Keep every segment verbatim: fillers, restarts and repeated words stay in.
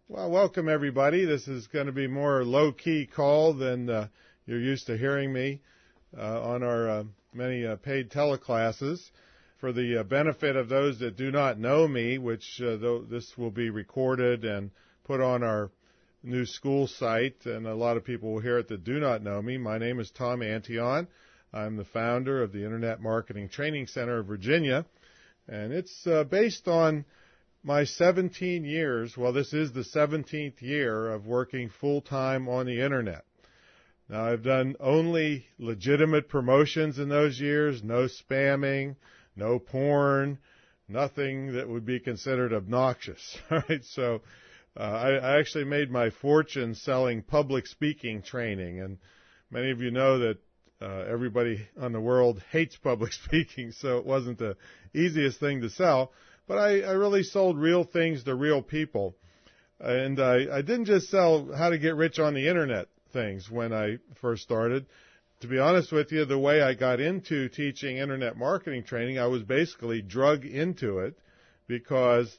Well, welcome everybody. This is going to be more low-key call than uh, you're used to hearing me uh, on our uh, many uh, paid teleclasses. For the uh, benefit of those that do not know me, which uh, though this will be recorded and put on our new school site, and a lot of people will hear it that do not know me. My name is Tom Antion. I'm the founder of the Internet Marketing Training Center of Virginia, and it's uh, based on my seventeen years, well, this is the seventeenth year of working full-time on the Internet. Now, I've done only legitimate promotions in those years, no spamming, no porn, nothing that would be considered obnoxious. All right, so uh, I, I actually made my fortune selling public speaking training, and many of you know that uh, everybody on the world hates public speaking, so it wasn't the easiest thing to sell. But I, I really sold real things to real people. And I, I didn't just sell how to get rich on the Internet things when I first started. To be honest with you, the way I got into teaching Internet marketing training, I was basically drug into it because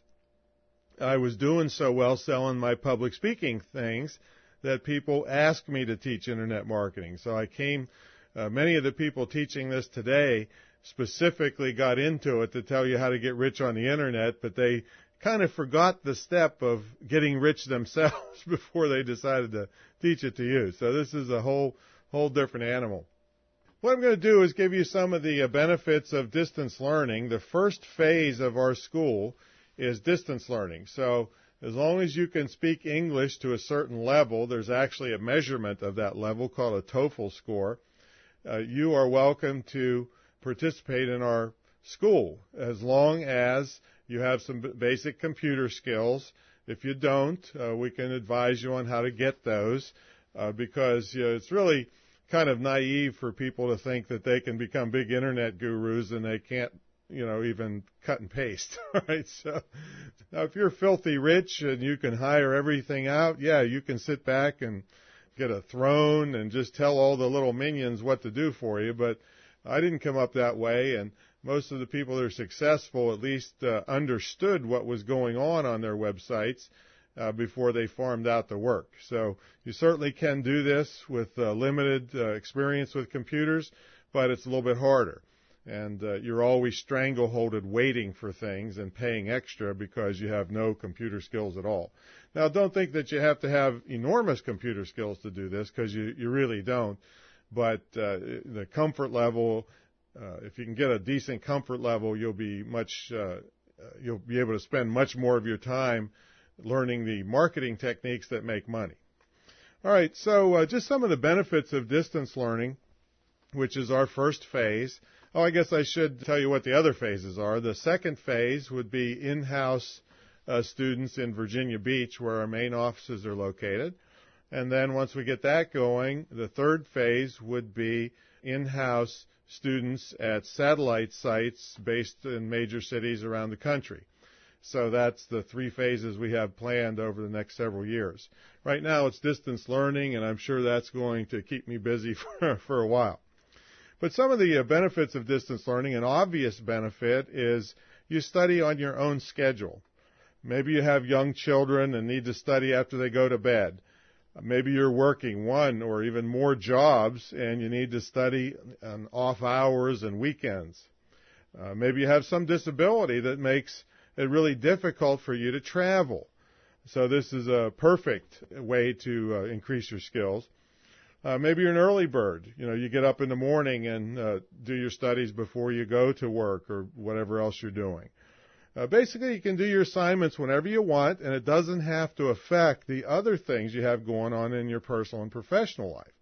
I was doing so well selling my public speaking things that people asked me to teach Internet marketing. So I came, uh, many of the people teaching this today specifically got into it to tell you how to get rich on the Internet, but they kind of forgot the step of getting rich themselves before they decided to teach it to you. So this is a whole whole different animal. What I'm going to do is give you some of the benefits of distance learning. The first phase of our school is distance learning. So as long as you can speak English to a certain level, there's actually a measurement of that level called a TOEFL score. Uh, you are welcome to participate in our school as long as you have some basic computer skills. If you don't, uh, we can advise you on how to get those uh, because you know, it's really kind of naive for people to think that they can become big Internet gurus and they can't, you know, even cut and paste. Right? So now if you're filthy rich and you can hire everything out, yeah, you can sit back and get a throne and just tell all the little minions what to do for you, but I didn't come up that way, and most of the people that are successful at least uh, understood what was going on on their websites uh, before they farmed out the work. So you certainly can do this with uh, limited uh, experience with computers, but it's a little bit harder. And uh, you're always strangleholded waiting for things and paying extra because you have no computer skills at all. Now, don't think that you have to have enormous computer skills to do this because you, you really don't. But uh, the comfort level, uh, if you can get a decent comfort level, you'll be much, uh, you'll be able to spend much more of your time learning the marketing techniques that make money. All right, so uh, just some of the benefits of distance learning, which is our first phase. Oh, I guess I should tell you what the other phases are. The second phase would be in-house uh, students in Virginia Beach, where our main offices are located. And then once we get that going, the third phase would be in-house students at satellite sites based in major cities around the country. So that's the three phases we have planned over the next several years. Right now it's distance learning, and I'm sure that's going to keep me busy for, for a while. But some of the uh, benefits of distance learning, an obvious benefit is you study on your own schedule. Maybe you have young children and need to study after they go to bed. Maybe you're working one or even more jobs and you need to study on off hours and weekends. Uh, maybe you have some disability that makes it really difficult for you to travel. So this is a perfect way to uh, increase your skills. Uh, maybe you're an early bird. You know, you get up in the morning and uh, do your studies before you go to work or whatever else you're doing. Uh, basically, you can do your assignments whenever you want, and it doesn't have to affect the other things you have going on in your personal and professional life.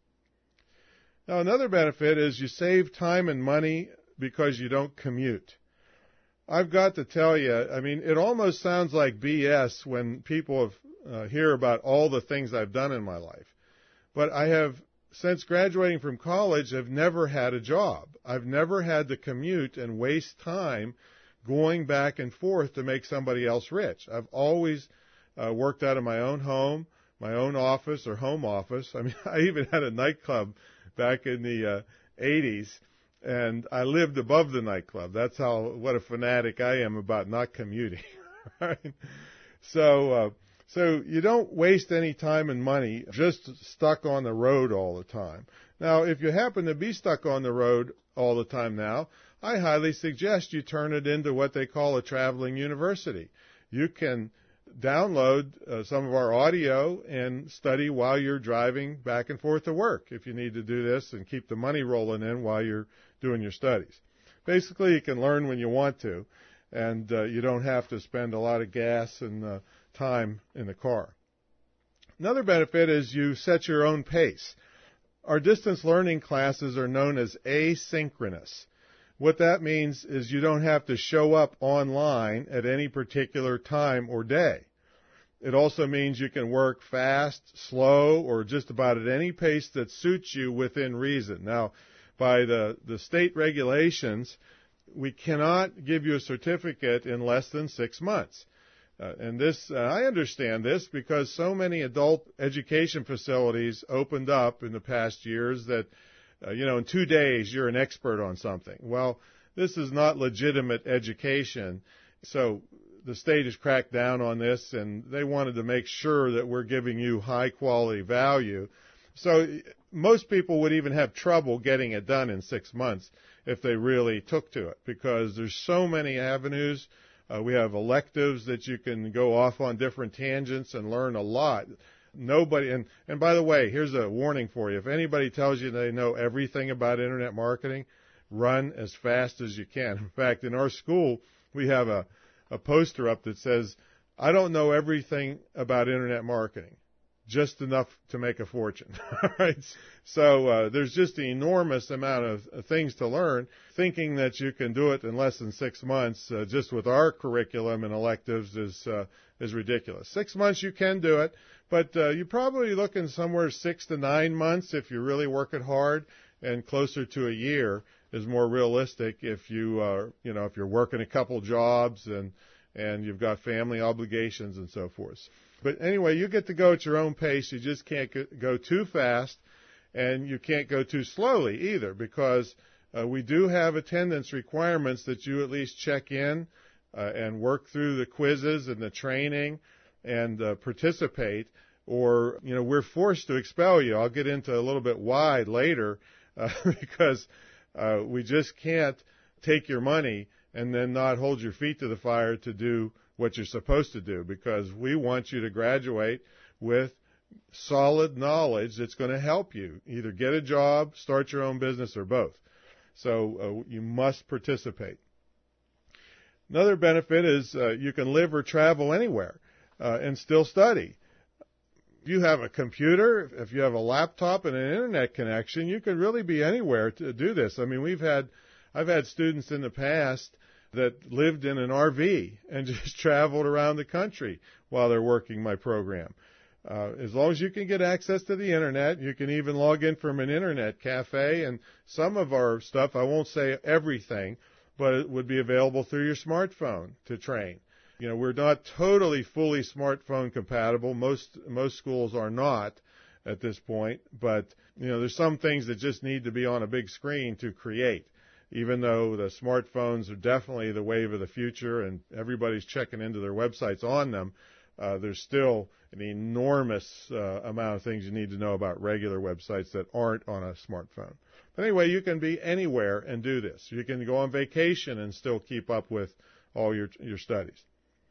Now, another benefit is you save time and money because you don't commute. I've got to tell you, I mean, it almost sounds like B S when people have, uh, hear about all the things I've done in my life. But I have, since graduating from college, have never had a job. I've never had to commute and waste time going back and forth to make somebody else rich. I've always uh, worked out of my own home, my own office or home office. I mean, I even had a nightclub back in the uh, eighties, and I lived above the nightclub. That's how, what a fanatic I am about not commuting. Right? So, uh, So you don't waste any time and money just stuck on the road all the time. Now, if you happen to be stuck on the road all the time now, I highly suggest you turn it into what they call a traveling university. You can download uh, some of our audio and study while you're driving back and forth to work if you need to do this and keep the money rolling in while you're doing your studies. Basically, you can learn when you want to, and uh, you don't have to spend a lot of gas and uh, time in the car. Another benefit is you set your own pace. Our distance learning classes are known as asynchronous. What that means is you don't have to show up online at any particular time or day. It also means you can work fast, slow, or just about at any pace that suits you within reason. Now, by the, the state regulations, we cannot give you a certificate in less than six months. Uh, and this, uh, I understand this because so many adult education facilities opened up in the past years that Uh, you know, in two days you're an expert on something. Well, this is not legitimate education. So the state has cracked down on this, and they wanted to make sure that we're giving you high quality value. So most people would even have trouble getting it done in six months if they really took to it, because there's so many avenues. Uh, we have electives that you can go off on different tangents and learn a lot. Nobody, and, and by the way, here's a warning for you. If anybody tells you they know everything about internet marketing, run as fast as you can. In fact, in our school, we have a, a poster up that says, I don't know everything about internet marketing, just enough to make a fortune. All right? So uh, there's just an enormous amount of uh, things to learn. Thinking that you can do it in less than six months uh, just with our curriculum and electives is uh, is ridiculous. Six months you can do it, but uh, you're probably looking somewhere six to nine months if you really work it hard, and closer to a year is more realistic if you are, you know, if you're working a couple jobs and and you've got family obligations and so forth. But anyway, you get to go at your own pace. You just can't go too fast, and you can't go too slowly either, because uh, we do have attendance requirements that you at least check in uh, and work through the quizzes and the training and uh, participate, or, you know, we're forced to expel you. I'll get into a little bit why later uh, because uh, we just can't take your money and then not hold your feet to the fire to do what you're supposed to do, because we want you to graduate with solid knowledge that's going to help you either get a job, start your own business, or both. So uh, you must participate. Another benefit is uh, you can live or travel anywhere uh, and still study. If you have a computer, if you have a laptop and an internet connection, you can really be anywhere to do this. I mean, we've had, I've had students in the past that lived in an R V and just traveled around the country while they're working my program. Uh, as long as you can get access to the internet, you can even log in from an internet cafe, and some of our stuff, I won't say everything, but it would be available through your smartphone to train. You know, we're not totally fully smartphone compatible. Most most schools are not at this point, but you know, there's some things that just need to be on a big screen to create. Even though the smartphones are definitely the wave of the future and everybody's checking into their websites on them, uh, there's still an enormous uh, amount of things you need to know about regular websites that aren't on a smartphone. But anyway, you can be anywhere and do this. You can go on vacation and still keep up with all your your studies.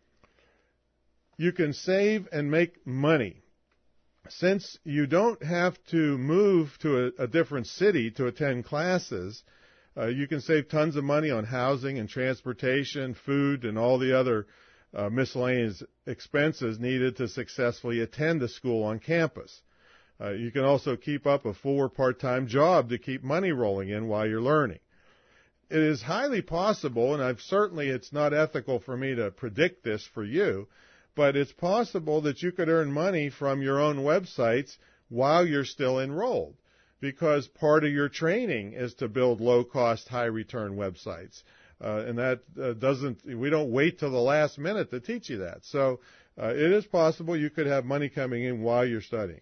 You can save and make money. Since you don't have to move to a, a different city to attend classes, Uh, you can save tons of money on housing and transportation, food, and all the other uh, miscellaneous expenses needed to successfully attend a school on campus. Uh, you can also keep up a full or part-time job to keep money rolling in while you're learning. It is highly possible, and I've certainly it's not ethical for me to predict this for you, but it's possible that you could earn money from your own websites while you're still enrolled, because part of your training is to build low-cost, high-return websites. Uh, and that uh, doesn't, we don't wait till the last minute to teach you that. So uh, it is possible you could have money coming in while you're studying.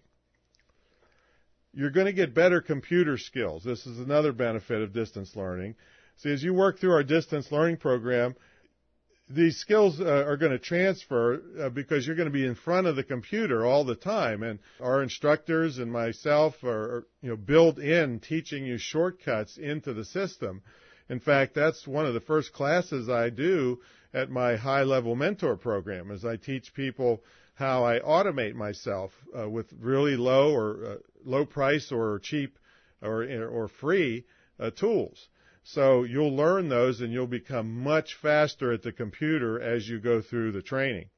You're going to get better computer skills. This is another benefit of distance learning. See, as you work through our distance learning program, these skills uh, are going to transfer uh, because you're going to be in front of the computer all the time. And our instructors and myself are, you know, built in teaching you shortcuts into the system. In fact, that's one of the first classes I do at my high-level mentor program, is I teach people how I automate myself uh, with really low or uh, low price or cheap or or free uh, tools. So you'll learn those and you'll become much faster at the computer as you go through the training.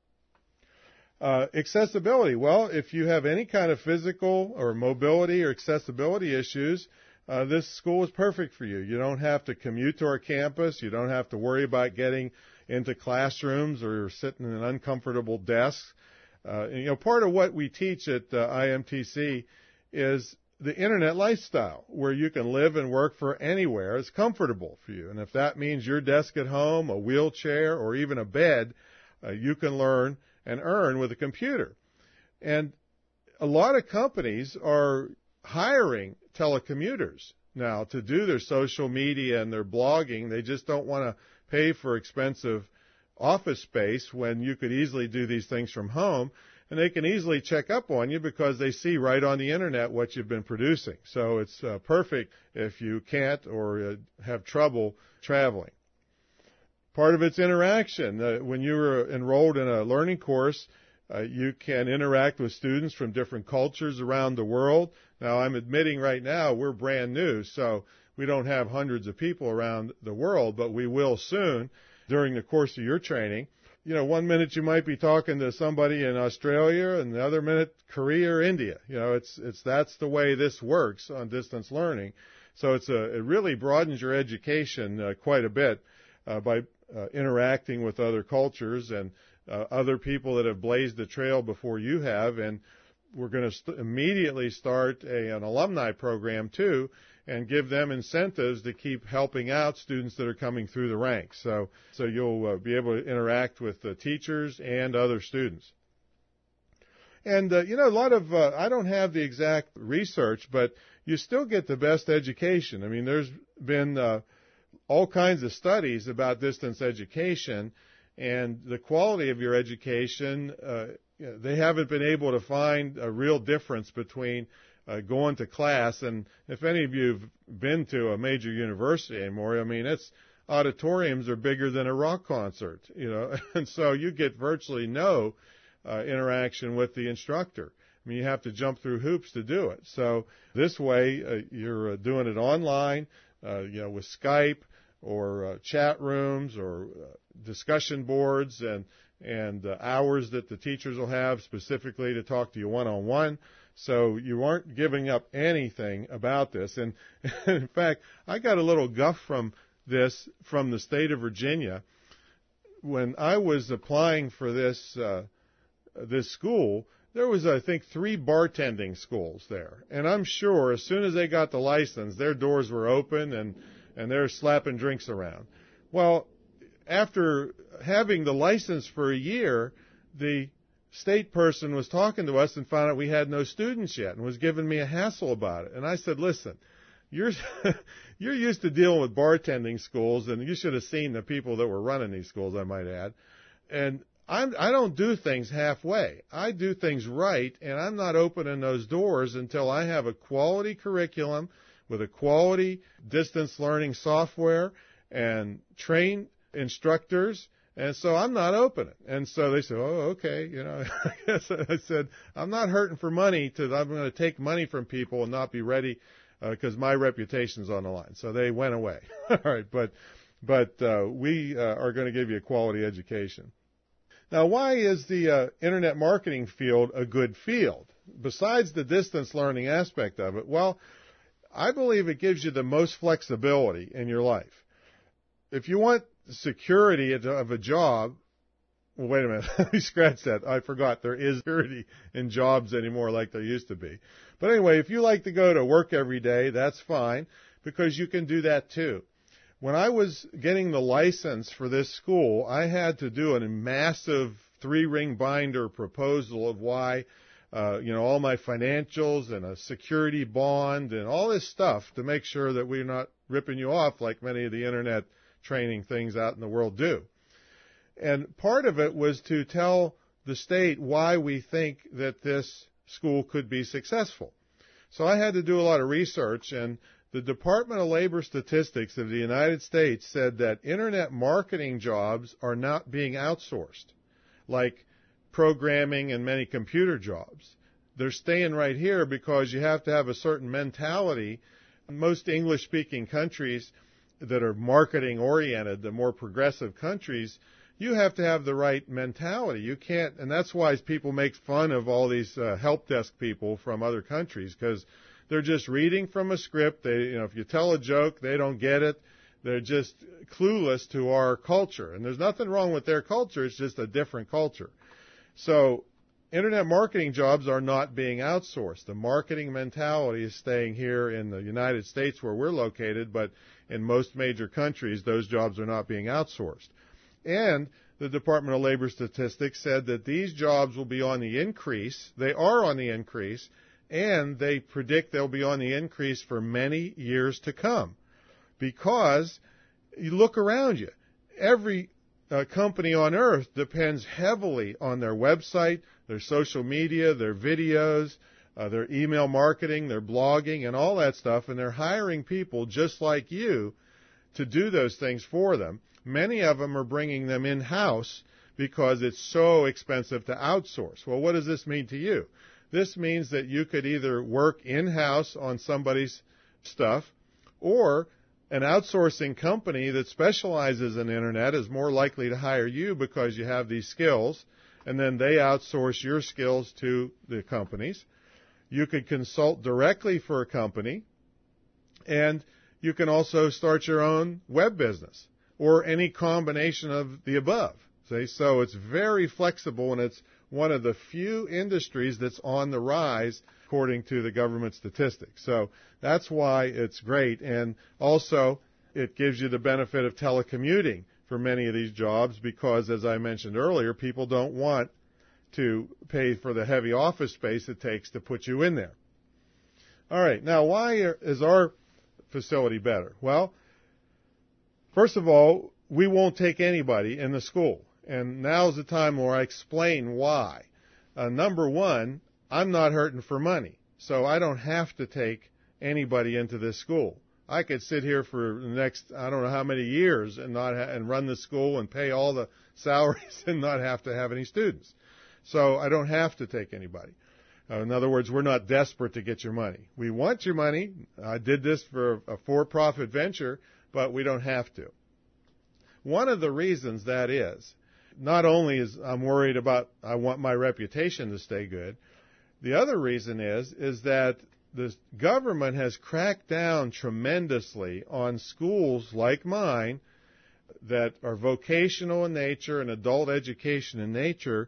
Uh, accessibility. Well, if you have any kind of physical or mobility or accessibility issues, uh, this school is perfect for you. You don't have to commute to our campus. You don't have to worry about getting into classrooms or sitting in uncomfortable desks. Uh, and, you know, part of what we teach at uh, I M T C is the internet lifestyle, where you can live and work for anywhere. It's comfortable for you. And if that means your desk at home, a wheelchair, or even a bed, uh, you can learn and earn with a computer. And a lot of companies are hiring telecommuters now to do their social media and their blogging. They just don't want to pay for expensive office space when you could easily do these things from home. And they can easily check up on you because they see right on the internet what you've been producing. So it's uh, perfect if you can't or uh, have trouble traveling. Part of it's interaction. Uh, when you're enrolled in a learning course, uh, you can interact with students from different cultures around the world. Now, I'm admitting right now we're brand new, so we don't have hundreds of people around the world, but we will soon during the course of your training. You know, one minute you might be talking to somebody in Australia, and the other minute Korea or India. You know, it's it's that's the way this works on distance learning. So it's a it really broadens your education uh, quite a bit uh, by uh, interacting with other cultures and uh, other people that have blazed the trail before you have. And we're going to st- immediately start a, an alumni program too, and give them incentives to keep helping out students that are coming through the ranks. So, so you'll uh, be able to interact with the teachers and other students. And, uh, you know, a lot of, uh, I don't have the exact research, but you still get the best education. I mean, there's been uh, all kinds of studies about distance education, and the quality of your education, uh, you know, they haven't been able to find a real difference between Uh, going to class. And if any of you have been to a major university anymore, I mean, it's auditoriums are bigger than a rock concert, you know, and so you get virtually no uh, interaction with the instructor. I mean, you have to jump through hoops to do it. So this way, uh, you're uh, doing it online, uh, you know, with Skype or uh, chat rooms or uh, discussion boards and and uh, hours that the teachers will have specifically to talk to you one-on-one. So you aren't giving up anything about this. And in fact, I got a little guff from this from the state of Virginia. When I was applying for this uh, this school, there was, I think, three bartending schools there. And I'm sure as soon as they got the license, their doors were open and, and they're slapping drinks around. Well, after having the license for a year, the state person was talking to us and found out we had no students yet and was giving me a hassle about it. And I said, listen, you're you're used to dealing with bartending schools, and you should have seen the people that were running these schools, I might add. And I'm, I don't do things halfway. I do things right, and I'm not opening those doors until I have a quality curriculum with a quality distance learning software and trained instructors. And so I'm not opening. And so they said, oh, okay. You know, I said, I'm not hurting for money to, I'm going to take money from people and not be ready because uh, my reputation's on the line. So they went away. All right. But, but, uh, we uh, are going to give you a quality education. Now, why is the uh, internet marketing field a good field? Besides the distance learning aspect of it, well, I believe it gives you the most flexibility in your life. If you want security of a job, well, wait a minute, let me scratch that. I forgot there is security in jobs anymore like there used to be. But anyway, if you like to go to work every day, that's fine, because you can do that too. When I was getting the license for this school, I had to do a massive three-ring binder proposal of why, uh, you know, all my financials and a security bond and all this stuff to make sure that we're not ripping you off like many of the internet training things out in the world do. And part of it was to tell the state why we think that this school could be successful. So I had to do a lot of research, and the Department of Labor Statistics of the United States said that Internet marketing jobs are not being outsourced, like programming and many computer jobs. They're staying right here because you have to have a certain mentality. Most English-speaking countries that are marketing-oriented, the more progressive countries, you have to have the right mentality. You can't, and that's why people make fun of all these uh, help desk people from other countries, because they're just reading from a script. They, you know, if you tell a joke, they don't get it. They're just clueless to our culture. And there's nothing wrong with their culture. It's just a different culture. So Internet marketing jobs are not being outsourced. The marketing mentality is staying here in the United States where we're located, but in most major countries, those jobs are not being outsourced. And the Department of Labor Statistics said that these jobs will be on the increase. They are on the increase, and they predict they'll be on the increase for many years to come. Because you look around you, every uh, company on earth depends heavily on their website, their social media, their videos, uh, their email marketing, their blogging, and all that stuff, and they're hiring people just like you to do those things for them. Many of them are bringing them in-house because it's so expensive to outsource. Well, what does this mean to you? This means that you could either work in-house on somebody's stuff, or an outsourcing company that specializes in Internet is more likely to hire you because you have these skills, and then they outsource your skills to the companies. You could consult directly for a company, and you can also start your own web business, or any combination of the above. See? So it's very flexible, and it's one of the few industries that's on the rise, according to the government statistics. So that's why it's great. And also, it gives you the benefit of telecommuting for many of these jobs because, as I mentioned earlier, people don't want to pay for the heavy office space it takes to put you in there. All right. Now, why is our facility better? Well, first of all, we won't take anybody in the school. And now's the time where I explain why. Uh, number one, I'm not hurting for money, so I don't have to take anybody into this school. I could sit here for the next, I don't know how many years and not ha- and run the school and pay all the salaries and not have to have any students. So I don't have to take anybody. Uh, in other words, we're not desperate to get your money. We want your money. I did this for a for-profit venture, but we don't have to. One of the reasons that is, not only is I'm worried about, I want my reputation to stay good, the other reason is, is that the government has cracked down tremendously on schools like mine that are vocational in nature and adult education in nature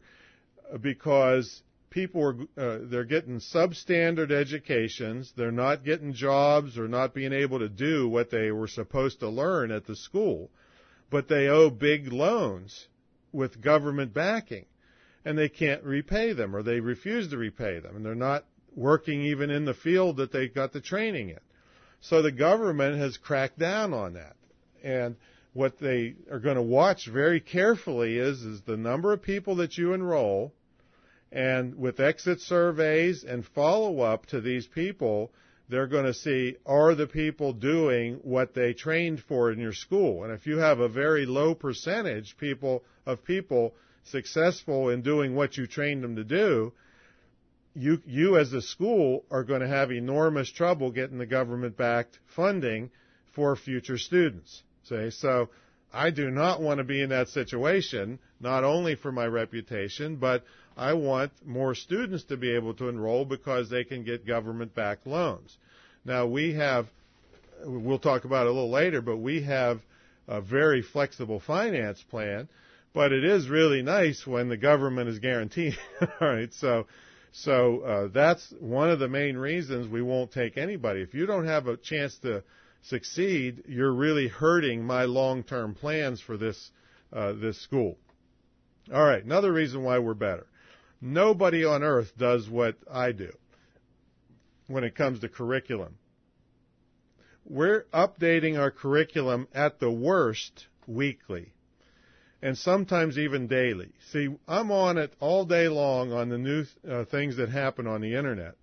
because people are, uh, they're getting substandard educations, they're not getting jobs or not being able to do what they were supposed to learn at the school, but they owe big loans with government backing, and they can't repay them, or they refuse to repay them, and they're not working even in the field that they got the training in. So the government has cracked down on that. And what they are going to watch very carefully is, is the number of people that you enroll, and with exit surveys and follow-up to these people, they're going to see, are the people doing what they trained for in your school? And if you have a very low percentage people of people successful in doing what you trained them to do, you, you as a school are going to have enormous trouble getting the government-backed funding for future students. See? So I do not want to be in that situation, not only for my reputation, but I want more students to be able to enroll because they can get government-backed loans. Now, we have, we'll talk about it a little later, but we have a very flexible finance plan, but it is really nice when the government is guaranteeing. All right, so so uh, that's one of the main reasons we won't take anybody. If you don't have a chance to succeed, you're really hurting my long-term plans for this uh, this school. All right, another reason why we're better. Nobody on earth does what I do when it comes to curriculum. We're updating our curriculum at the worst weekly. and sometimes even daily. See, I'm on it all day long on the new uh, things that happen on the Internet.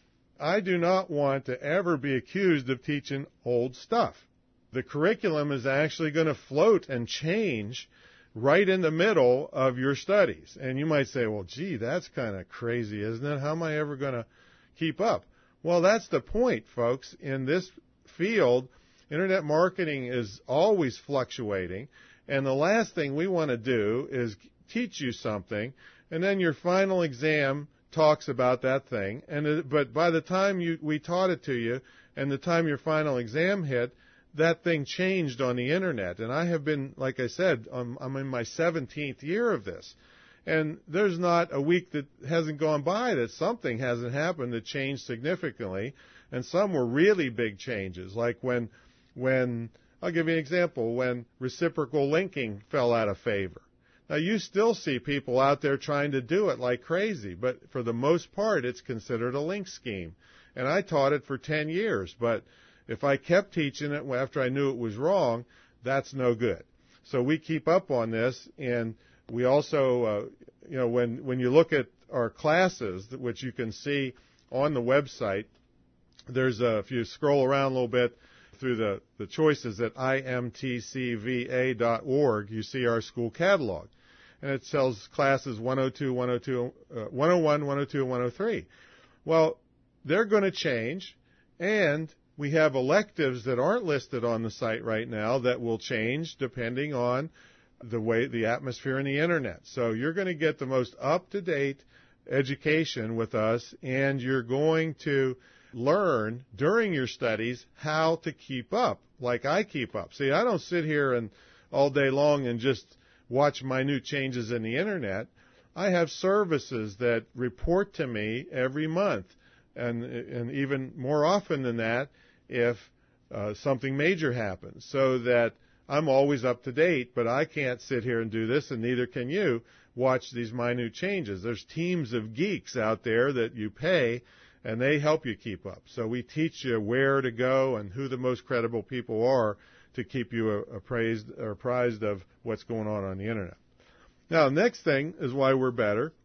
I do not want to ever be accused of teaching old stuff. The curriculum is actually going to float and change right in the middle of your studies. And you might say, well, gee, that's kind of crazy, isn't it? How am I ever going to keep up? Well, that's the point, folks. In this field, Internet marketing is always fluctuating. And the last thing we want to do is teach you something, and then your final exam talks about that thing. And it, but by the time you, we taught it to you and the time your final exam hit, that thing changed on the Internet. And I have been, like I said, I'm, I'm in my seventeenth year of this. And there's not a week that hasn't gone by that something hasn't happened that changed significantly. And some were really big changes, like when, when I'll give you an example, when reciprocal linking fell out of favor. Now, you still see people out there trying to do it like crazy, but for the most part, it's considered a link scheme. And I taught it for ten years, but if I kept teaching it after I knew it was wrong, that's no good. So we keep up on this, and we also, uh, you know, when, when you look at our classes, which you can see on the website, there's a, if you scroll around a little bit through the, the choices at I M T C V A dot org, you see our school catalog. And it tells classes one oh two, one oh two, uh, one oh one, one oh two, and one oh three. Well, they're going to change, and we have electives that aren't listed on the site right now that will change depending on the way, the atmosphere in the Internet. So you're going to get the most up-to-date education with us, and you're going to learn during your studies how to keep up, like I keep up. See, I don't sit here and all day long and just watch minute changes in the Internet. I have services that report to me every month, and and even more often than that if uh, something major happens, so that I'm always up to date, but I can't sit here and do this, and neither can you, watch these minute changes. There's teams of geeks out there that you pay, and they help you keep up. So we teach you where to go and who the most credible people are to keep you appraised or apprised of what's going on on the Internet. Now, the next thing is why we're better,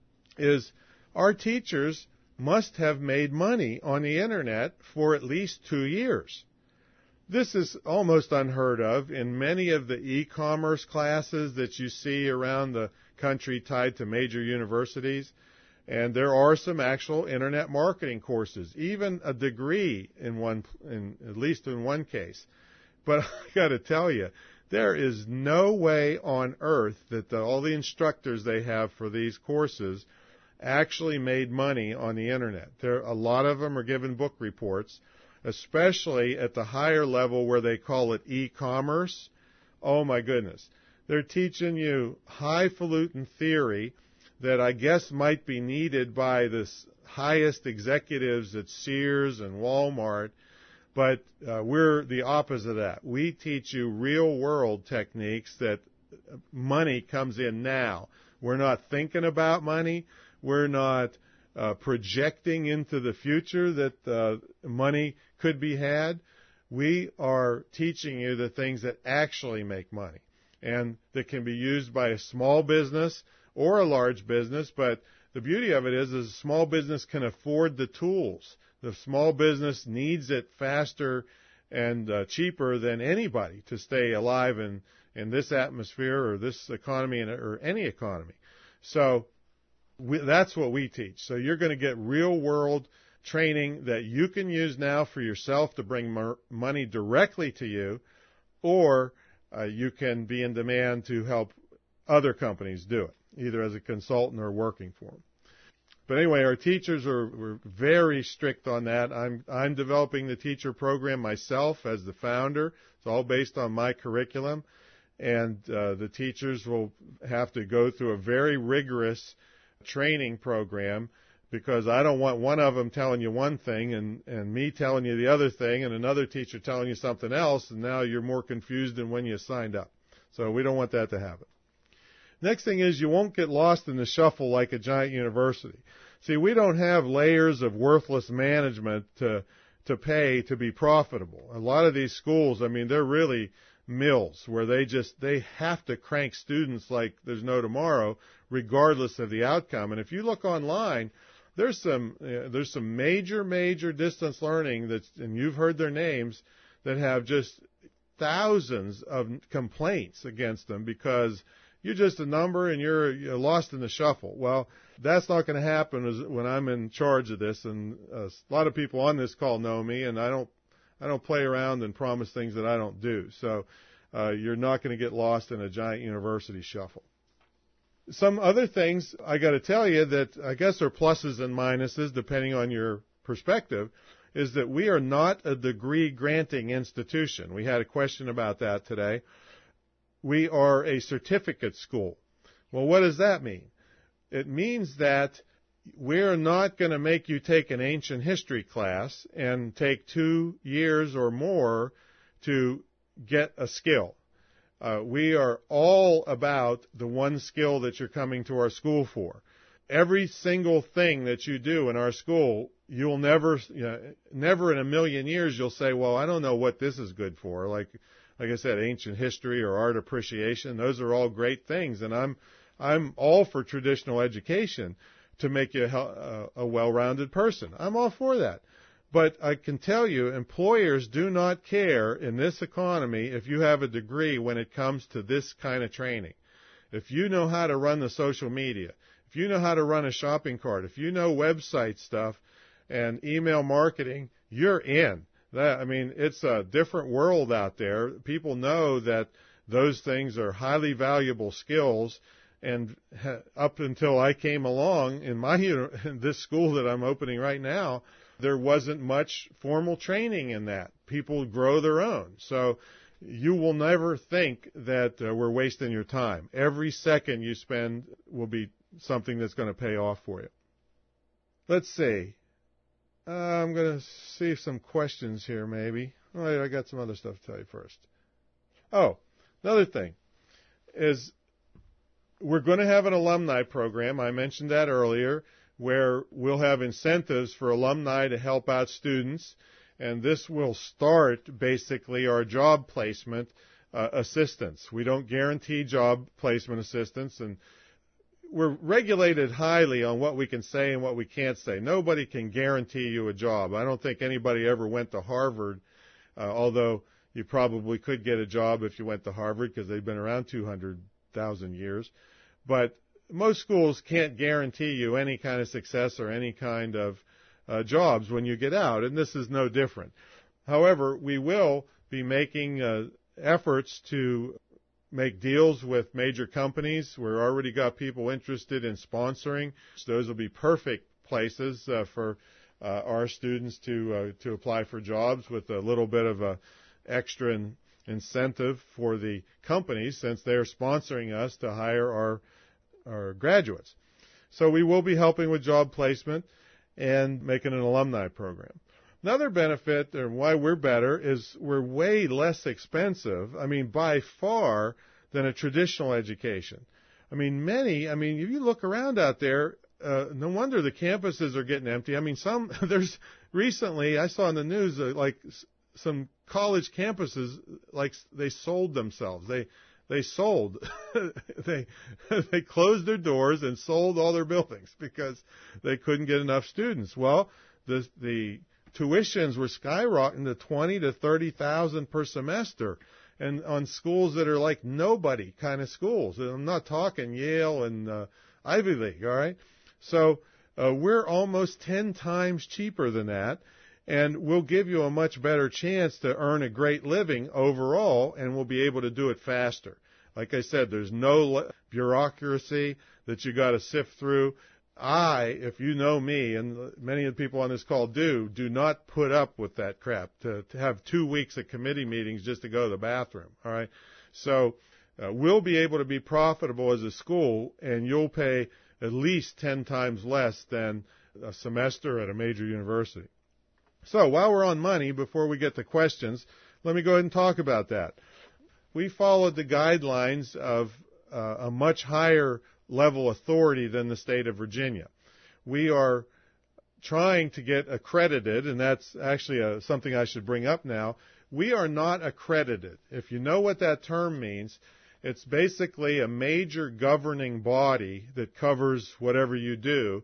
is our teachers must have made money on the Internet for at least two years. This is almost unheard of in many of the e-commerce classes that you see around the country tied to major universities. And there are some actual Internet marketing courses, even a degree in one, in, at least in one case. But I got to tell you, there is no way on earth that the, all the instructors they have for these courses actually made money on the Internet. There, a lot of them are given book reports, especially at the higher level where they call it e-commerce. Oh my goodness. They're teaching you highfalutin theory that I guess might be needed by the highest executives at Sears and Walmart, but uh, we're the opposite of that. We teach you real-world techniques that money comes in now. We're not thinking about money. We're not uh, projecting into the future that uh, money could be had. We are teaching you the things that actually make money and that can be used by a small business or a large business. But the beauty of it is, is a small business can afford the tools. The small business needs it faster and uh, cheaper than anybody to stay alive in, in this atmosphere or this economy or any economy. So we, that's what we teach. So you're going to get real-world training that you can use now for yourself to bring mer- money directly to you, or uh, you can be in demand to help other companies do it, either as a consultant or working for them. But anyway, our teachers are we're very strict on that. I'm I'm developing the teacher program myself as the founder. It's all based on my curriculum, and uh, the teachers will have to go through a very rigorous training program, because I don't want one of them telling you one thing and, and me telling you the other thing and another teacher telling you something else, and now you're more confused than when you signed up. So we don't want that to happen. Next thing is you won't get lost in the shuffle like a giant university. See, we don't have layers of worthless management to to pay to be profitable. A lot of these schools, I mean, they're really mills where they just, they have to crank students like there's no tomorrow, regardless of the outcome. And if you look online, there's some, uh, there's some major, major distance learning that's, and you've heard their names, that have just thousands of complaints against them because you're just a number and you're, you're lost in the shuffle. Well, that's not going to happen when I'm in charge of this. And uh, a lot of people on this call know me, and I don't, I don't play around and promise things that I don't do. So uh, you're not going to get lost in a giant university shuffle. Some other things I got to tell you that I guess are pluses and minuses depending on your perspective, is that we are not a degree granting institution. We had a question about that today. We are a certificate school. Well, what does that mean? It means that we're not going to make you take an ancient history class and take two years or more to get a skill. Uh, we are all about the one skill that you're coming to our school for. Every single thing that you do in our school, you'll never, you know, never in a million years you'll say, well, I don't know what this is good for. Like, like I said, ancient history or art appreciation, those are all great things. And I'm, I'm all for traditional education to make you a, a well-rounded person. I'm all for that. But I can tell you, employers do not care in this economy if you have a degree when it comes to this kind of training. If you know how to run the social media, if you know how to run a shopping cart, if you know website stuff and email marketing, you're in. That, I mean, it's a different world out there. People know that those things are highly valuable skills. And up until I came along in my in this school that I'm opening right now, there wasn't much formal training in that. People grow their own. So you will never think that uh, we're wasting your time. Every second you spend will be something that's going to pay off for you. Let's see. Uh, I'm going to see some questions here maybe. All right, I got some other stuff to tell you first. Oh, another thing is we're going to have an alumni program. I mentioned that earlier, where we'll have incentives for alumni to help out students. And this will start basically our job placement uh, assistance. We don't guarantee job placement assistance, and we're regulated highly on what we can say and what we can't say. Nobody can guarantee you a job. I don't think anybody ever went to Harvard, uh, although you probably could get a job if you went to Harvard because they've been around two hundred thousand years. But most schools can't guarantee you any kind of success or any kind of uh, jobs when you get out, and this is no different. However, we will be making uh, efforts to make deals with major companies. We've already got people interested in sponsoring. So those will be perfect places uh, for uh, our students to uh, to apply for jobs with a little bit of a extra in, incentive for the companies since they're sponsoring us to hire our our graduates. So we will be helping with job placement and making an alumni program. Another benefit, and why we're better, is we're way less expensive, I mean, by far, than a traditional education. I mean, many, I mean, if you look around out there, uh, no wonder the campuses are getting empty. I mean, some, there's, recently, I saw in the news, uh, like, some college campuses, like, they sold themselves. They, they sold. they, they closed their doors and sold all their buildings because they couldn't get enough students. Well, the, the, tuitions were skyrocketing to twenty to thirty thousand per semester, and on schools that are like nobody kind of schools. And I'm not talking Yale and uh, Ivy League, all right? So uh, we're almost ten times cheaper than that, and we'll give you a much better chance to earn a great living overall, and we'll be able to do it faster. Like I said, there's no bureaucracy that you got to sift through. I, if you know me, and many of the people on this call do, do not put up with that crap, to, to have two weeks of committee meetings just to go to the bathroom, all right? So uh, we'll be able to be profitable as a school, and you'll pay at least ten times less than a semester at a major university. So while we're on money, before we get to questions, let me go ahead and talk about that. We followed the guidelines of uh, a much higher level authority than the state of Virginia. We are trying to get accredited, and that's actually a, something I should bring up now. we are not accredited. If you know what that term means, it's basically a major governing body that covers whatever you do,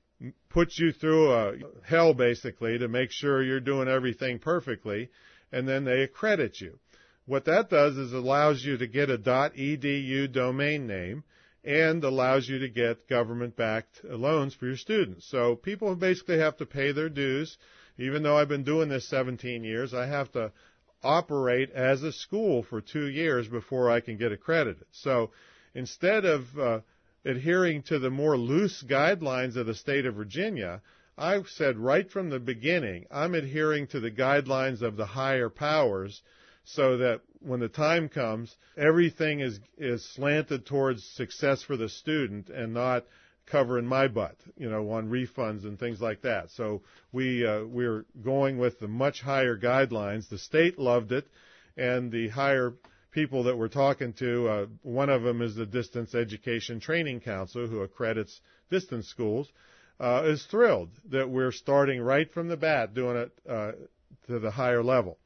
puts you through a hell basically to make sure you're doing everything perfectly, and then they accredit you. What that does is allows you to get a .edu domain name and allows you to get government-backed loans for your students. So people basically have to pay their dues. Even though I've been doing this seventeen years, I have to operate as a school for two years before I can get accredited. So instead of uh, adhering to the more loose guidelines of the state of Virginia, I said right from the beginning, I'm adhering to the guidelines of the higher powers so that when the time comes, everything is, is slanted towards success for the student and not covering my butt, you know, on refunds and things like that. So we, uh, we're going with the much higher guidelines. The state loved it, and the higher people that we're talking to, uh, one of them is the Distance Education Training Council, who accredits distance schools, uh, is thrilled that we're starting right from the bat doing it uh, to the higher level.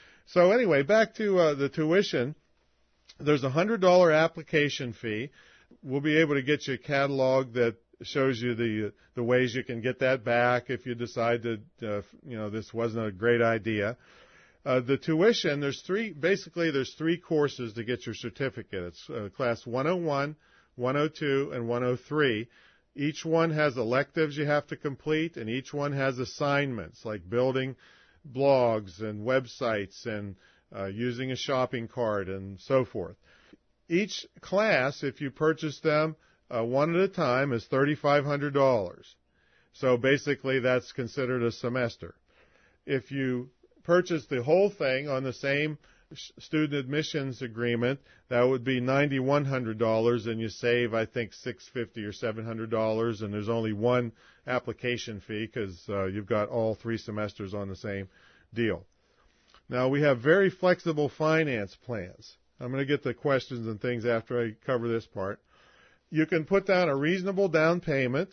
So anyway, back to uh, the tuition. There's a one hundred dollars application fee. We'll be able to get you a catalog that shows you the the ways you can get that back if you decide that uh, you know this wasn't a great idea. Uh, the tuition, there's three, basically there's three courses to get your certificate. It's uh, class one oh one, one oh two, and one oh three. Each one has electives you have to complete, and each one has assignments like building blogs and websites and uh, using a shopping cart and so forth. Each class, if you purchase them uh, one at a time, is three thousand five hundred dollars. So basically that's considered a semester. If you purchase the whole thing on the same student admissions agreement, that would be nine thousand one hundred dollars, and you save, I think, six hundred fifty dollars or seven hundred dollars, and there's only one application fee because uh, you've got all three semesters on the same deal. Now, we have very flexible finance plans. I'm going to get to questions and things after I cover this part. You can put down a reasonable down payment,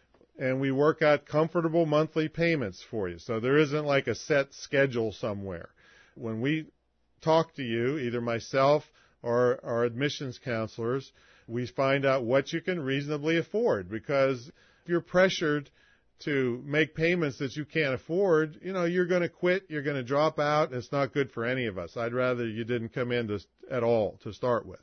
and we work out comfortable monthly payments for you. So there isn't like a set schedule somewhere. When we talk to you, either myself or our admissions counselors, we find out what you can reasonably afford, because if you're pressured to make payments that you can't afford, you know, you're going to quit, you're going to drop out, and it's not good for any of us. I'd rather you didn't come in to, at all to start with.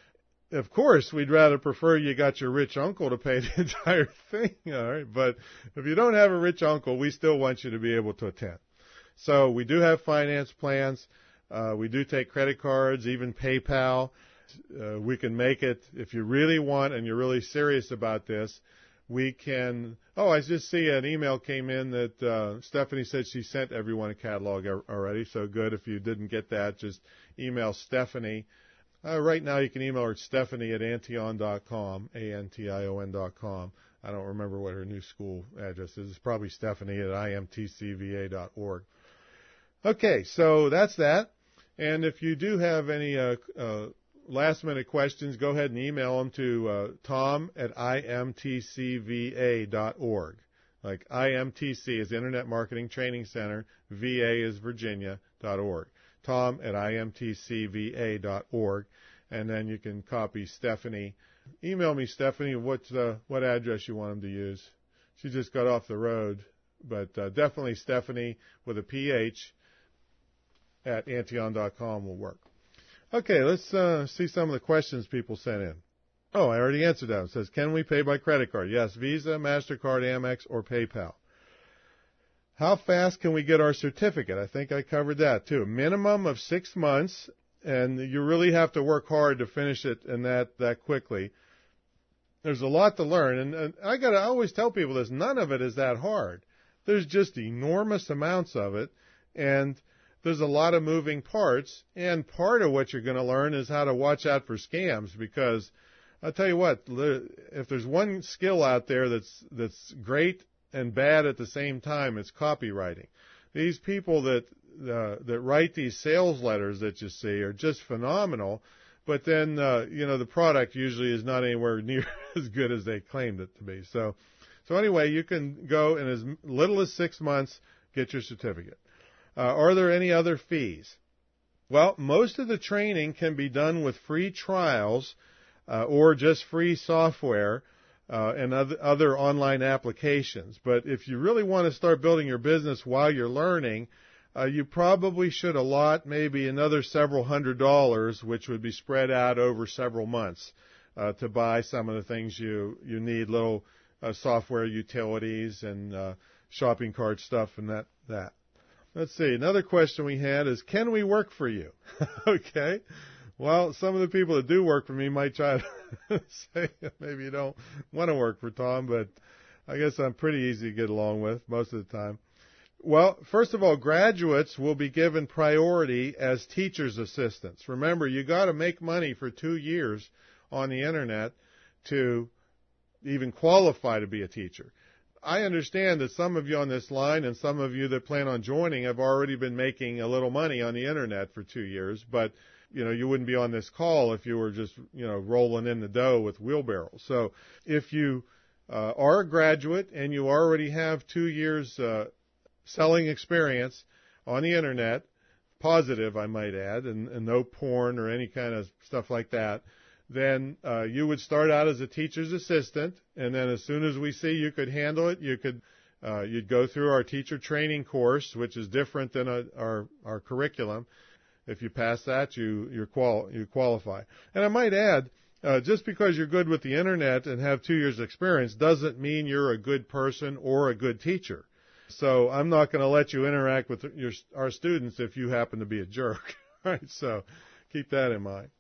Of course, we'd rather prefer you got your rich uncle to pay the entire thing, all right? But if you don't have a rich uncle, we still want you to be able to attend. So we do have finance plans. Uh, we do take credit cards, even PayPal. Uh, we can make it, if you really want and you're really serious about this, we can, oh, I just see an email came in that uh, Stephanie said she sent everyone a catalog already, so good. If you didn't get that, just email Stephanie. Uh, right now you can email her at Stephanie at Antion dot com, A N T I O N dot com. I don't remember what her new school address is. It's probably Stephanie at I M T C V A dot org. Okay, so that's that. And if you do have any uh, uh, last-minute questions, go ahead and email them to uh, Tom at I M T C V A dot org. Like I M T C is Internet Marketing Training Center, V A is Virginia dot org. Tom at I M T C V A dot org, and then you can copy Stephanie. Email me, Stephanie, what uh, what address you want them to use. She just got off the road, but uh, definitely Stephanie with a P H at Antion dot com will work. Okay, let's uh, see some of the questions people sent in. Oh, I already answered that. It says, can we pay by credit card? Yes, Visa, MasterCard, Amex, or PayPal. How fast can we get our certificate? I think I covered that too. Minimum of six months, and you really have to work hard to finish it in that, that quickly. There's a lot to learn, and, and I gotta I always tell people this, none of it is that hard. There's just enormous amounts of it, and there's a lot of moving parts, and part of what you're going to learn is how to watch out for scams, because I'll tell you what, if there's one skill out there that's that's great and bad at the same time, it's copywriting. These people that uh, that write these sales letters that you see are just phenomenal, but then uh, you know the product usually is not anywhere near as good as they claimed it to be. So, so anyway, you can go in as little as six months, get your certificate. Uh, are there any other fees? Well, most of the training can be done with free trials uh, or just free software uh, and other, other online applications. But if you really want to start building your business while you're learning, uh, you probably should allot maybe another several hundred dollars, which would be spread out over several months uh, to buy some of the things you, you need, little uh, software utilities and uh, shopping cart stuff and that, that. Let's see. Another question we had is, can we work for you? Okay. Well, some of the people that do work for me might try to say maybe you don't want to work for Tom, but I guess I'm pretty easy to get along with most of the time. Well, first of all, graduates will be given priority as teacher's assistants. Remember, you got to make money for two years on the Internet to even qualify to be a teacher. I understand that some of you on this line and some of you that plan on joining have already been making a little money on the Internet for two years, but, you know, you wouldn't be on this call if you were just, you know, rolling in the dough with wheelbarrows. So if you uh, are a graduate and you already have two years uh, selling experience on the Internet, positive, I might add, and, and no porn or any kind of stuff like that, then uh, you would start out as a teacher's assistant, and then as soon as we see you could handle it, you could uh, you'd go through our teacher training course, which is different than a, our our curriculum. If you pass that, you you're qual you qualify. And I might add, uh, just because you're good with the Internet and have two years experience doesn't mean you're a good person or a good teacher. So I'm not going to let you interact with your our students if you happen to be a jerk. Right? So keep that in mind.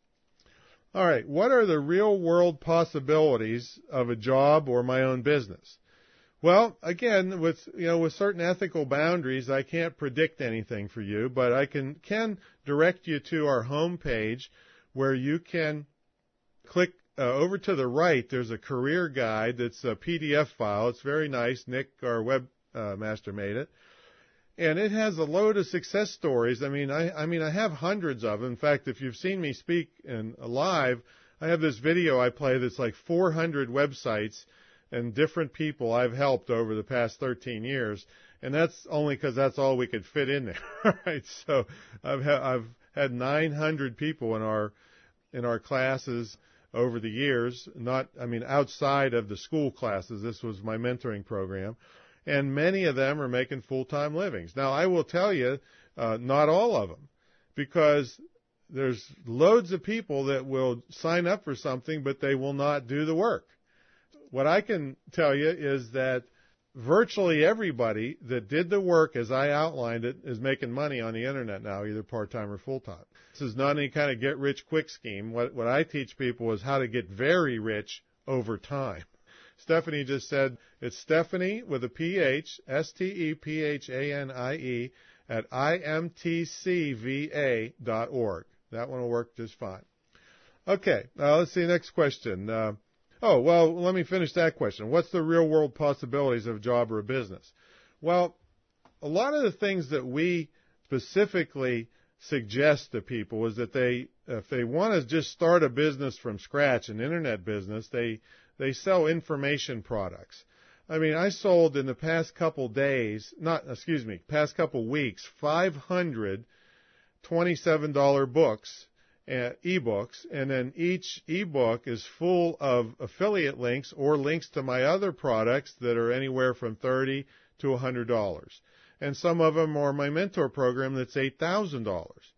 All right, what are the real-world possibilities of a job or my own business? Well, again, with you know, with certain ethical boundaries, I can't predict anything for you, but I can can direct you to our home page where you can click uh, over to the right. There's a career guide that's a P D F file. It's very nice. Nick, our webmaster, uh, made it. And it has a load of success stories. I mean, I, I mean, I have hundreds of them. In fact, if you've seen me speak in live, I have this video I play that's like four hundred websites and different people I've helped over the past thirteen years. And that's only because that's all we could fit in there. Right? So I've ha- I've had nine hundred people in our in our classes over the years. Not, I mean, outside of the school classes. This was my mentoring program. And many of them are making full-time livings. Now, I will tell you, uh, not all of them, because there's loads of people that will sign up for something, but they will not do the work. What I can tell you is that virtually everybody that did the work as I outlined it is making money on the Internet now, either part-time or full-time. This is not any kind of get-rich-quick scheme. What, what I teach people is how to get very rich over time. Stephanie just said it's Stephanie with a P H, S T E P H A N I E, at I M T C V A dot org. That one will work just fine. Okay, uh, let's see, next question. Uh, oh, well, let me finish that question. What's the real-world possibilities of a job or a business? Well, a lot of the things that we specifically suggest to people is that they, if they want to just start a business from scratch, an Internet business, they They sell information products. I mean, I sold in the past couple days, not, excuse me, past couple weeks, five hundred twenty-seven dollar books, uh, ebooks, and then each ebook is full of affiliate links or links to my other products that are anywhere from thirty to one hundred dollars. And some of them are my mentor program that's eight thousand dollars.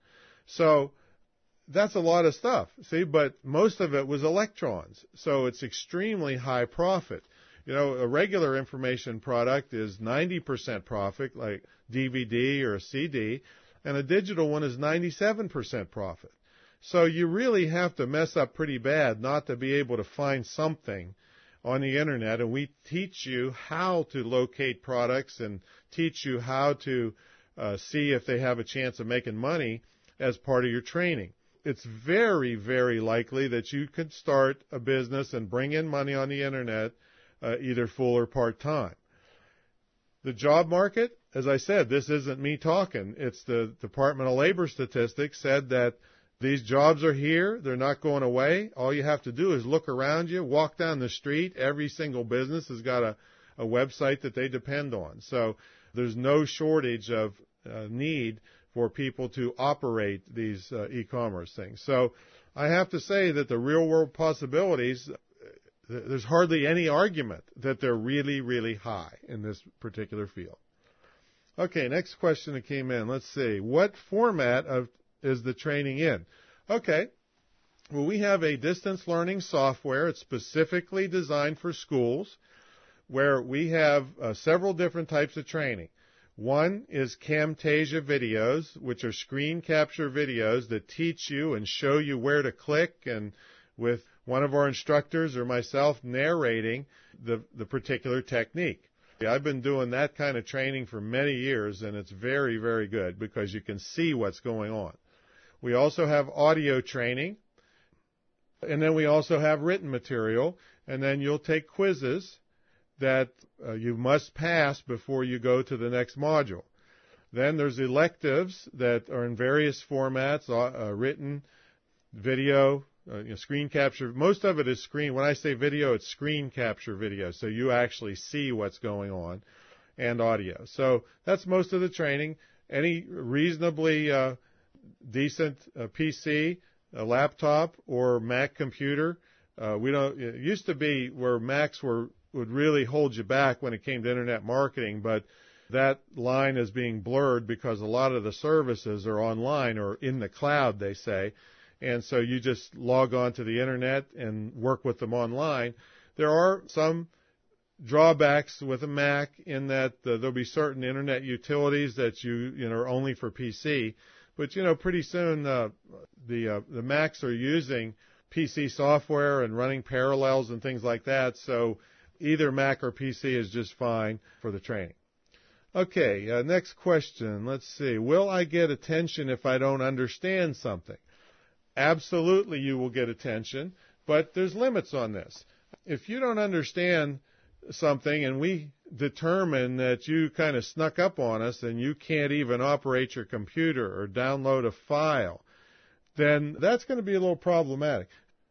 So that's a lot of stuff, see, but most of it was electrons, so it's extremely high profit. You know, a regular information product is ninety percent profit, like D V D or a C D, and a digital one is ninety-seven percent profit. So you really have to mess up pretty bad not to be able to find something on the Internet, and we teach you how to locate products and teach you how to uh, see if they have a chance of making money as part of your training. It's very, very likely that you could start a business and bring in money on the Internet, uh, either full or part-time. The job market, as I said, this isn't me talking. It's the Department of Labor Statistics said that these jobs are here. They're not going away. All you have to do is look around you, walk down the street. Every single business has got a, a website that they depend on. So there's no shortage of uh, need for people to operate these uh, e-commerce things. So I have to say that the real-world possibilities, there's hardly any argument that they're really, really high in this particular field. Okay, next question that came in. Let's see. What format of is the training in? Okay. Well, we have a distance learning software. It's specifically designed for schools where we have uh, several different types of training. One is Camtasia videos, which are screen capture videos that teach you and show you where to click, and with one of our instructors or myself narrating the, the particular technique. I've been doing that kind of training for many years, and it's very, very good because you can see what's going on. We also have audio training, and then we also have written material, and then you'll take quizzes that uh, you must pass before you go to the next module. Then there's electives that are in various formats, uh, uh, written, video, uh, you know, screen capture. Most of it is screen. When I say video, it's screen capture video, so you actually see what's going on, and audio. So that's most of the training. Any reasonably uh, decent uh, P C, a laptop, or Mac computer. Uh, we don't. It used to be where Macs were would really hold you back when it came to internet marketing, but that line is being blurred because a lot of the services are online or in the cloud, they say, and so you just log on to the internet and work with them online. There are some drawbacks with a Mac in that uh, there'll be certain internet utilities that you you know are only for P C, but you know pretty soon uh, the uh, the Macs are using P C software and running parallels and things like that, so either Mac or P C is just fine for the training. Okay, uh, next question. Let's see. Will I get attention if I don't understand something? Absolutely you will get attention, but there's limits on this. If you don't understand something and we determine that you kind of snuck up on us and you can't even operate your computer or download a file, then that's going to be a little problematic.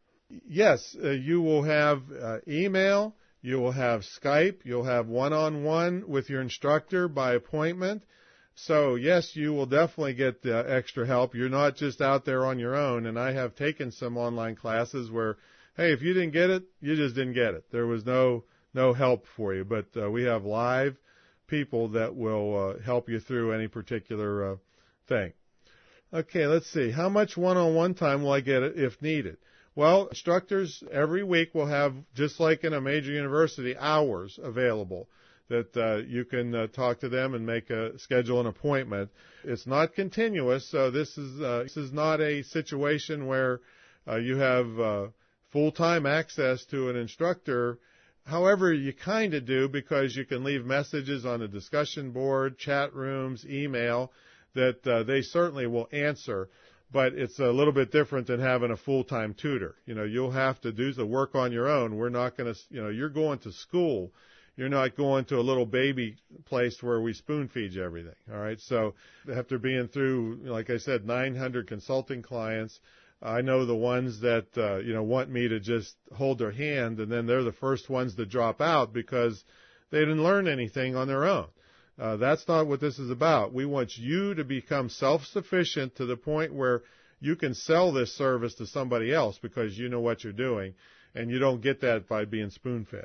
Yes, uh, you will have uh, email, you will have Skype, you'll have one-on-one with your instructor by appointment. So, yes, you will definitely get uh, extra help. You're not just out there on your own, and I have taken some online classes where, hey, if you didn't get it, you just didn't get it. There was no no help for you, but uh, we have live people that will uh, help you through any particular uh, thing. Okay, let's see. How much one-on-one time will I get if needed? Well, instructors every week will have, just like in a major university, hours available that uh, you can uh, talk to them and make a schedule an appointment. It's not continuous, so this is uh, this is not a situation where uh, you have uh, full-time access to an instructor. However, you kind of do because you can leave messages on the discussion board, chat rooms, email that uh, they certainly will answer. But it's a little bit different than having a full-time tutor. You know, you'll have to do the work on your own. We're not going to, you know, you're going to school. You're not going to a little baby place where we spoon-feed you everything, all right? So after being through, like I said, nine hundred consulting clients, I know the ones that, uh, you know, want me to just hold their hand, and then they're the first ones to drop out because they didn't learn anything on their own. Uh, that's not what this is about. We want you to become self-sufficient to the point where you can sell this service to somebody else because you know what you're doing, and you don't get that by being spoon-fed.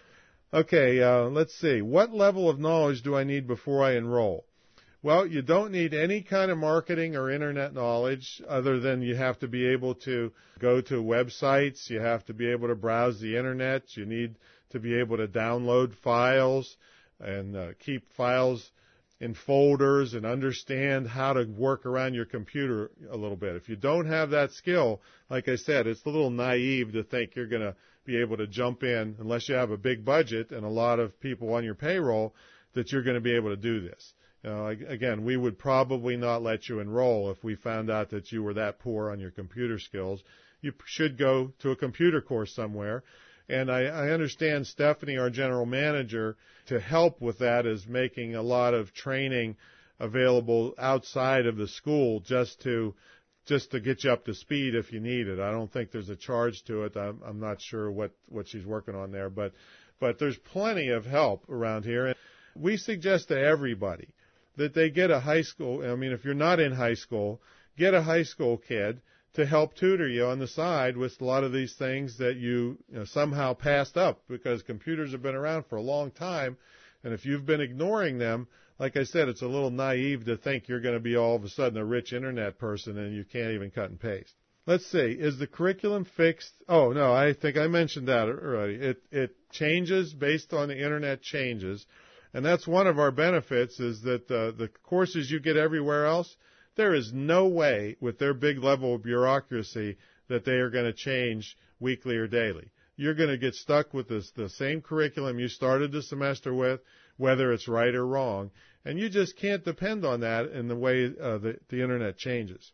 Okay, uh, let's see. What level of knowledge do I need before I enroll? Well, you don't need any kind of marketing or internet knowledge other than you have to be able to go to websites. You have to be able to browse the internet. You need to be able to download files and uh, keep files in folders and understand how to work around your computer a little bit. If you don't have that skill, like I said, it's a little naive to think you're going to be able to jump in unless you have a big budget and a lot of people on your payroll that you're going to be able to do this. You know, again, we would probably not let you enroll if we found out that you were that poor on your computer skills. You should go to a computer course somewhere. And I, I understand Stephanie, our general manager, to help with that is making a lot of training available outside of the school just to just to get you up to speed if you need it. I don't think there's a charge to it. I'm, I'm not sure what, what she's working on there, but but there's plenty of help around here. And we suggest to everybody that they get a high school, I mean, if you're not in high school, get a high school kid to help tutor you on the side with a lot of these things that you, you know, somehow passed up, because computers have been around for a long time, and if you've been ignoring them, like I said, it's a little naive to think you're going to be all of a sudden a rich internet person and you can't even cut and paste. Let's see, is the curriculum fixed? Oh, no, I think I mentioned that already. It, it changes based on the internet changes, and that's one of our benefits, is that uh, the courses you get everywhere else, there is no way with their big level of bureaucracy that they are going to change weekly or daily. You're going to get stuck with this, the same curriculum you started the semester with, whether it's right or wrong, and you just can't depend on that in the way uh, the, the internet changes.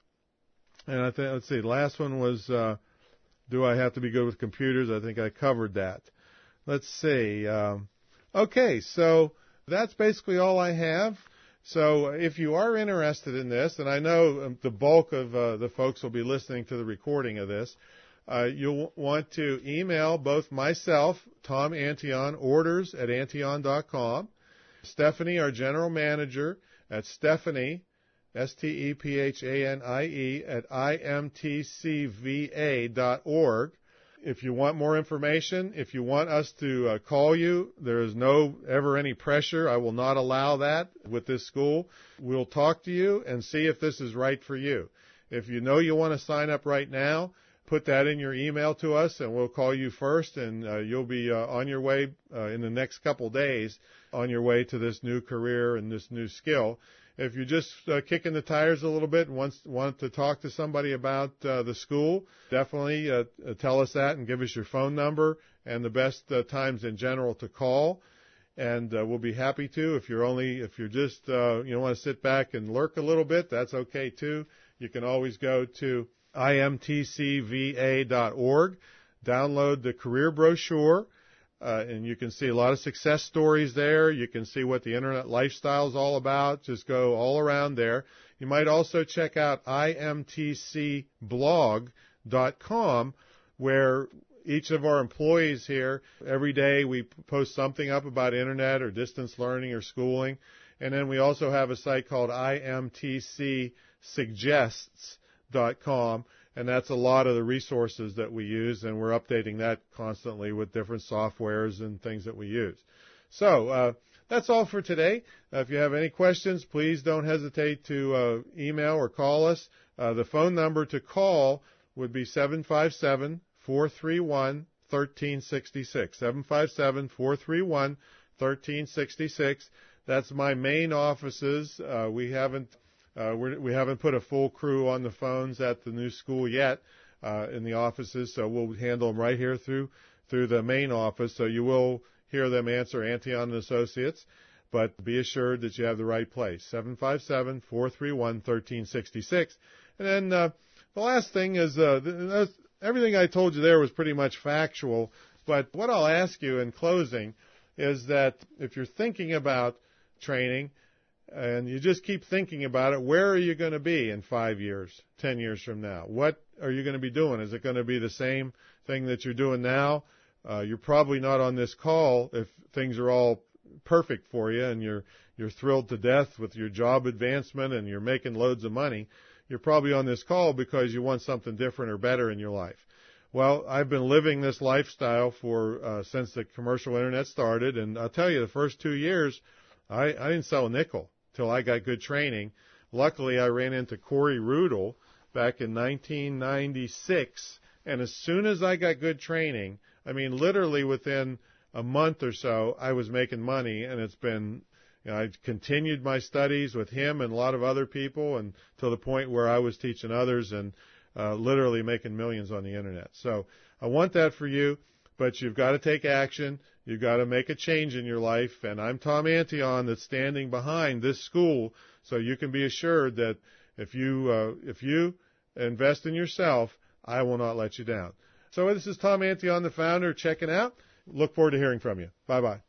And I think, let's see, the last one was, uh, do I have to be good with computers? I think I covered that. Let's see. Um, okay, so that's basically all I have. So if you are interested in this, and I know the bulk of uh, the folks will be listening to the recording of this, uh, you'll want to email both myself, Tom Antion, orders at antion dot com, Stephanie, our general manager, at Stephanie, S T E P H A N I E, at I M T C V A dot org. If you want more information, if you want us to uh, call you, there is no ever any pressure. I will not allow that with this school. We'll talk to you and see if this is right for you. If you know you want to sign up right now, put that in your email to us, and we'll call you first, and uh, you'll be uh, on your way uh, in the next couple days on your way to this new career and this new skill. If you're just uh, kicking the tires a little bit and want, want to talk to somebody about uh, the school, definitely uh, tell us that and give us your phone number and the best uh, times in general to call. And uh, we'll be happy to. If you're only, if you're just, uh, you know, want to sit back and lurk a little bit, that's okay too. You can always go to I M T C V A dot org, download the career brochure. Uh, and you can see a lot of success stories there. You can see what the internet lifestyle is all about. Just go all around there. You might also check out I M T C blog dot com, where each of our employees here, every day we post something up about internet or distance learning or schooling. And then we also have a site called I M T C suggests dot com. And that's a lot of the resources that we use, and we're updating that constantly with different softwares and things that we use. So uh, that's all for today. Uh, if you have any questions, please don't hesitate to uh, email or call us. Uh, the phone number to call would be seven five seven, four three one, one three six six, seven five seven, four three one, one three six six. That's my main offices. Uh, we haven't Uh, we're, we haven't put a full crew on the phones at the new school yet uh, in the offices, so we'll handle them right here through through the main office. So you will hear them answer Antion and Associates, but be assured that you have the right place, seven five seven, four three one, one three six six. And then uh, the last thing is uh, th- everything I told you there was pretty much factual, but what I'll ask you in closing is that if you're thinking about training, and you just keep thinking about it, where are you going to be in five years, ten years from now? What are you going to be doing? Is it going to be the same thing that you're doing now? Uh, you're probably not on this call if things are all perfect for you and you're you're thrilled to death with your job advancement and you're making loads of money. You're probably on this call because you want something different or better in your life. Well, I've been living this lifestyle for uh, since the commercial internet started, and I'll tell you, the first two years, I, I didn't sell a nickel till I got good training. Luckily, I ran into Corey Rudel back in nineteen ninety-six, and as soon as I got good training, I mean, literally within a month or so, I was making money, and it's been, you know, I continued my studies with him and a lot of other people, and to the point where I was teaching others and uh, literally making millions on the internet. So I want that for you, but you've got to take action. You've got to make a change in your life, and I'm Tom Antion that's standing behind this school, so you can be assured that if you uh, if you invest in yourself, I will not let you down. So this is Tom Antion, the founder, checking out. Look forward to hearing from you. Bye-bye.